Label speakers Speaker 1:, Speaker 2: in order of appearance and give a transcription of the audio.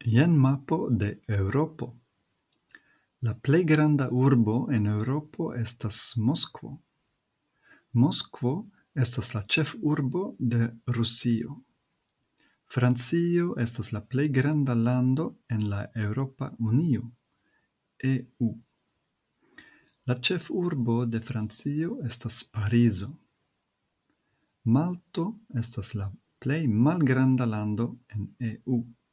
Speaker 1: Jen mapo de Eŭropo. La plej granda urbo en Eŭropo estas Moskvo. Moskvo estas la ĉefurbo de Rusio. Francio estas la plej granda lando en la Eŭropa Unio, EU. La ĉefurbo de Francio estas Parizo. Malto estas la plej malgranda lando en EU.